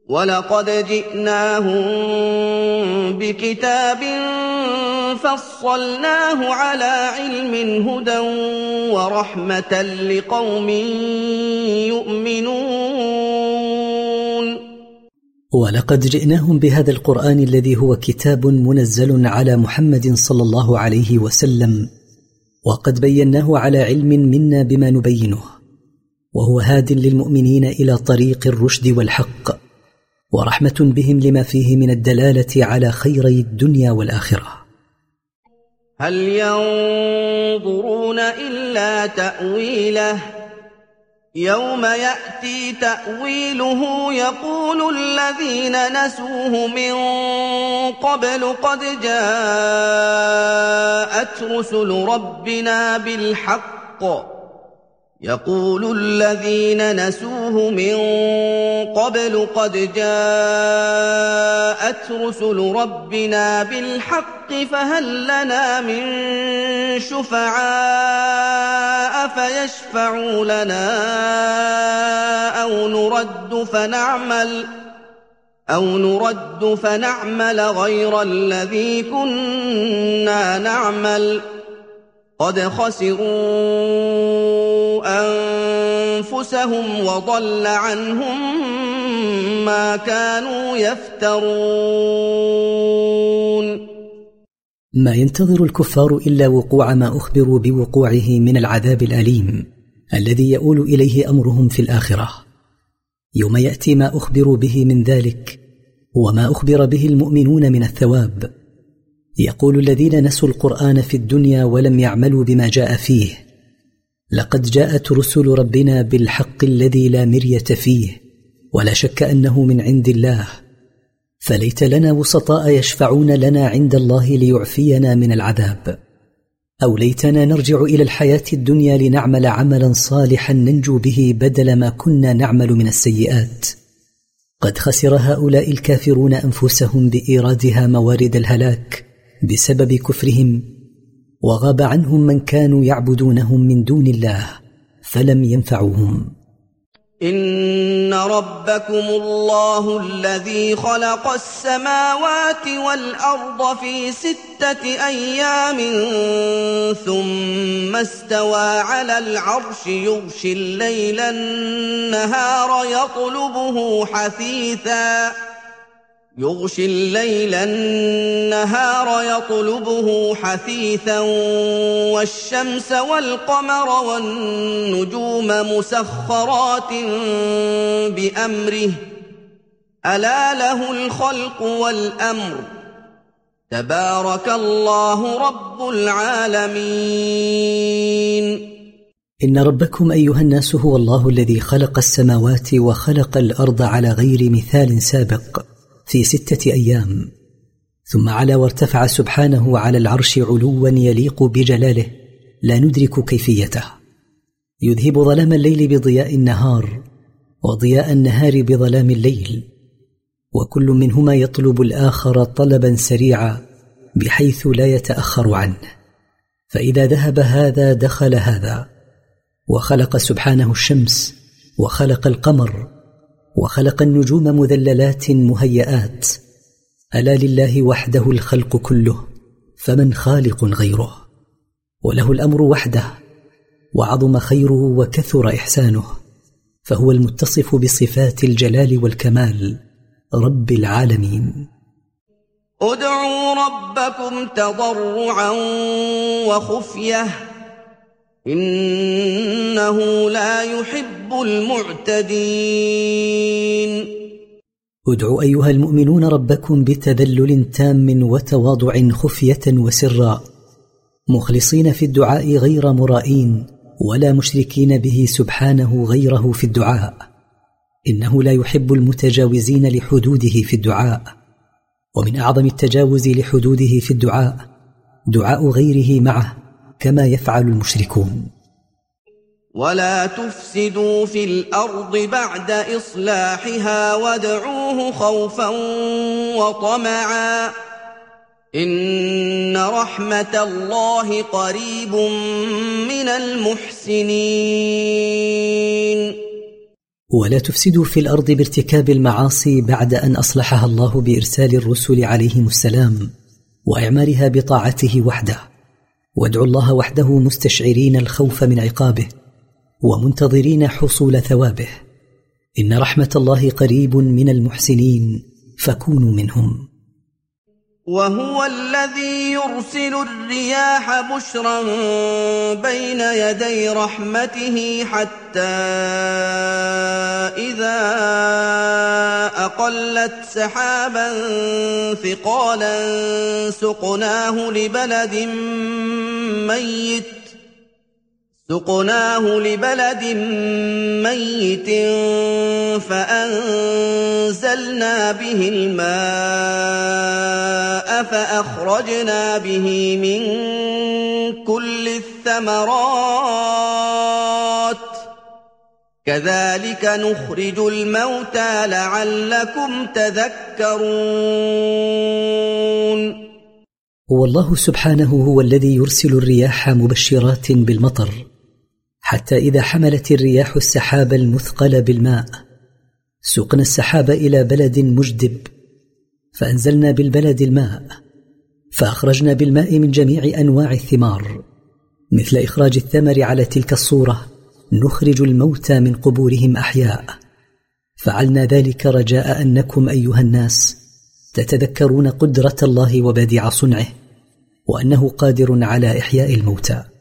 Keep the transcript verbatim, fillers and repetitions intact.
وَلَقَدْ جِئْنَاهُم بِكِتَابٍ فَصَّلْنَاهُ عَلَىٰ عِلْمٍ هُدًى وَرَحْمَةً لِّقَوْمٍ يُؤْمِنُونَ ولقد جئناهم بهذا القرآن الذي هو كتاب منزل على محمد صلى الله عليه وسلم، وقد بيناه على علم منا بما نبينه، وهو هاد للمؤمنين إلى طريق الرشد والحق، ورحمة بهم لما فيه من الدلالة على خيري الدنيا والآخرة. هل ينظرون إلا تأويله يوم يأتي تأويله يقول الذين نسوه من قبل قد جاءت رسل ربنا بالحق يقول الذين نسوه من قبل قد جاءت رسل ربنا بالحق فهل لنا من شفعاء فيشفعوا لنا أو نرد فنعمل أو نرد فنعمل غير الذي كنا نعمل قد خسروا أنفسهم وضل عنهم ما كانوا يفترون. ما ينتظر الكفار إلا وقوع ما أخبروا بوقوعه من العذاب الأليم الذي يؤول إليه أمرهم في الآخرة، يوم يأتي ما أخبروا به من ذلك وما أخبر به المؤمنون من الثواب. يقول الذين نسوا القرآن في الدنيا ولم يعملوا بما جاء فيه لقد جاءت رسل ربنا بالحق الذي لا مرية فيه ولا شك أنه من عند الله، فليت لنا وسطاء يشفعون لنا عند الله ليعفينا من العذاب، أو ليتنا نرجع إلى الحياة الدنيا لنعمل عملا صالحا ننجو به بدل ما كنا نعمل من السيئات. قد خسر هؤلاء الكافرون أنفسهم بإيرادها موارد الهلاك بسبب كفرهم، وغاب عنهم من كانوا يعبدونهم من دون الله فلم ينفعوهم. إن ربكم الله الذي خلق السماوات والأرض في ستة أيام ثم استوى على العرش يغشي الليل النهار يطلبه حثيثا يغشي الليل النهار يطلبه حثيثا والشمس والقمر والنجوم مسخرات بأمره ألا له الخلق والأمر تبارك الله رب العالمين. إن ربكم أيها الناس هو الله الذي خلق السماوات وخلق الأرض على غير مثال سابق في ستة أيام، ثم علا وارتفع سبحانه على العرش علوا يليق بجلاله لا ندرك كيفيته، يذهب ظلام الليل بضياء النهار وضياء النهار بظلام الليل، وكل منهما يطلب الآخر طلبا سريعا بحيث لا يتأخر عنه، فإذا ذهب هذا دخل هذا. وخلق سبحانه الشمس وخلق القمر وخلق النجوم مذللات مهيئات، ألا لله وحده الخلق كله فمن خالق غيره، وله الأمر وحده، وعظم خيره وكثر إحسانه، فهو المتصف بصفات الجلال والكمال رب العالمين. ادعوا ربكم تضرعا وخفية إنه لا يحب المعتدين. ادعوا أيها المؤمنون ربكم بتذلل تام وتواضع خفية وسرا، مخلصين في الدعاء غير مرائين ولا مشركين به سبحانه غيره في الدعاء، إنه لا يحب المتجاوزين لحدوده في الدعاء. ومن أعظم التجاوز لحدوده في الدعاء دعاء غيره معه كما يفعل المشركون. ولا تفسدوا في الأرض بعد إصلاحها وادعوه خوفا وطمعا إن رحمة الله قريب من المحسنين. ولا تفسدوا في الأرض بارتكاب المعاصي بعد أن أصلحها الله بإرسال الرسل عليهم السلام وإعمارها بطاعته وحده، وادعوا الله وحده مستشعرين الخوف من عقابه ومنتظرين حصول ثوابه، إن رحمة الله قريب من المحسنين فكونوا منهم. وهو الذي يرسل الرياح بشرا بين يدي رحمته حتى إذا أقلت سحابا ثقالا سقناه لبلد ميت سقناه لبلد ميت فأنزلنا به الماء فأخرجنا به من كل الثمرات كذلك نخرج الموتى لعلكم تذكرون. والله سبحانه هو الذي يرسل الرياح مبشرات بالمطر، حتى إذا حملت الرياح السحاب المثقل بالماء سقنا السحاب إلى بلد مجدب فأنزلنا بالبلد الماء، فأخرجنا بالماء من جميع أنواع الثمار، مثل إخراج الثمر على تلك الصورة نخرج الموتى من قبورهم أحياء. فعلنا ذلك رجاء أنكم أيها الناس تتذكرون قدرة الله وبديع صنعه، وأنه قادر على إحياء الموتى.